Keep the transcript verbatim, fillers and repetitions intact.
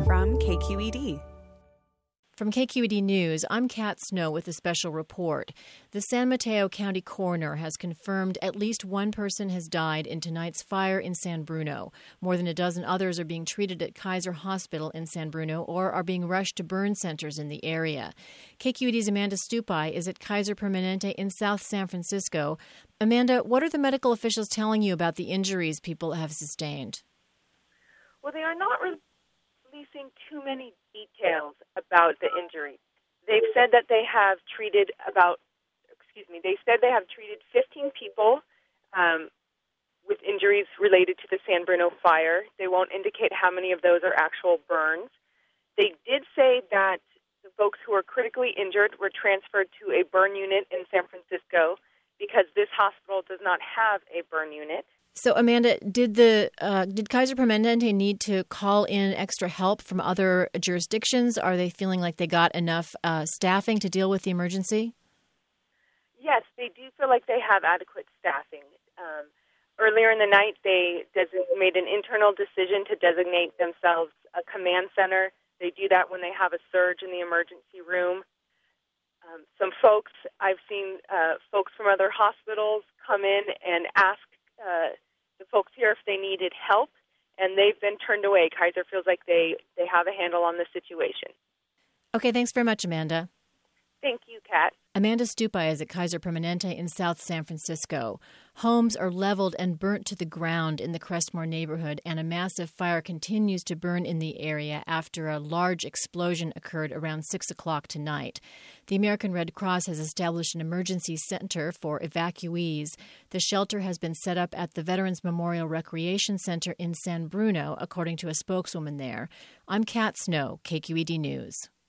From K Q E D. From K Q E D News, I'm Kat Snow with a special report. The San Mateo County coroner has confirmed at least one person has died in tonight's fire in San Bruno. More than a dozen others are being treated at Kaiser Hospital in San Bruno or are being rushed to burn centers in the area. K Q E D's Amanda Stupi is at Kaiser Permanente in South San Francisco. Amanda, what are the medical officials telling you about the injuries people have sustained? Well, they are not releasing too many details about the injury. They've said that they have treated about, excuse me, they said they have treated fifteen people um, with injuries related to the San Bruno fire. They won't indicate how many of those are actual burns. They did say that the folks who were critically injured were transferred to a burn unit in San Francisco because this hospital does not have a burn unit. So, Amanda, did the uh, did Kaiser Permanente need to call in extra help from other jurisdictions? Are they feeling like they got enough uh, staffing to deal with the emergency? Yes, they do feel like they have adequate staffing. Um, earlier in the night, they des- made an internal decision to designate themselves a command center. They do that when they have a surge in the emergency room. Um, some folks, I've seen uh, folks from other hospitals come in and ask Uh, the folks here if they needed help, and they've been turned away. Kaiser feels like they, they have a handle on the situation. Okay, thanks very much, Amanda. Thank you, Kat. Amanda Stupi is at Kaiser Permanente in South San Francisco. Homes are leveled and burnt to the ground in the Crestmore neighborhood, and a massive fire continues to burn in the area after a large explosion occurred around six o'clock tonight. The American Red Cross has established an emergency center for evacuees. The shelter has been set up at the Veterans Memorial Recreation Center in San Bruno, according to a spokeswoman there. I'm Kat Snow, K Q E D News.